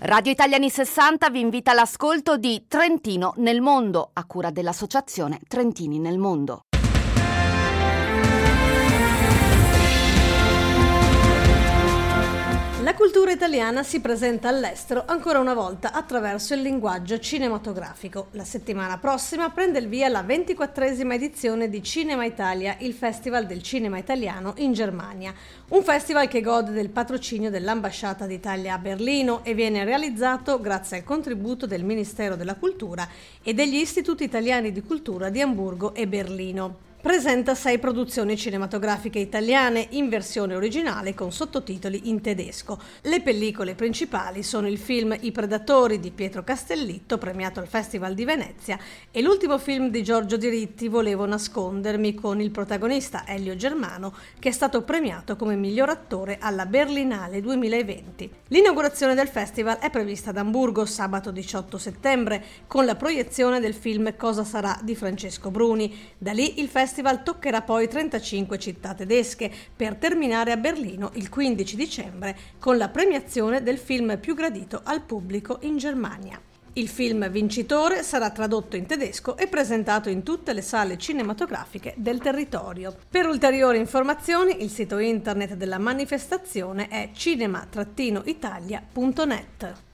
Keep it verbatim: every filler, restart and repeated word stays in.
Radio Italiani sessanta vi invita all'ascolto di Trentino nel mondo, a cura dell'associazione Trentini nel Mondo. La cultura italiana si presenta all'estero ancora una volta attraverso il linguaggio cinematografico. La settimana prossima prende il via la ventiquattresima edizione di Cinema Italia, il Festival del Cinema Italiano in Germania. Un festival che gode del patrocinio dell'Ambasciata d'Italia a Berlino e viene realizzato grazie al contributo del Ministero della Cultura e degli Istituti Italiani di Cultura di Amburgo e Berlino. Presenta sei produzioni cinematografiche italiane in versione originale con sottotitoli in tedesco. Le pellicole principali sono il film I Predatori di Pietro Castellitto, premiato al Festival di Venezia, e l'ultimo film di Giorgio Diritti, Volevo nascondermi, con il protagonista Elio Germano, che è stato premiato come miglior attore alla Berlinale duemilaventi. L'inaugurazione del festival è prevista ad Amburgo sabato diciotto settembre, con la proiezione del film Cosa sarà di Francesco Bruni. Da lì il festival Il festival toccherà poi trentacinque città tedesche per terminare a Berlino il quindici dicembre con la premiazione del film più gradito al pubblico in Germania. Il film vincitore sarà tradotto in tedesco e presentato in tutte le sale cinematografiche del territorio. Per ulteriori informazioni il sito internet della manifestazione è cinema italia punto net.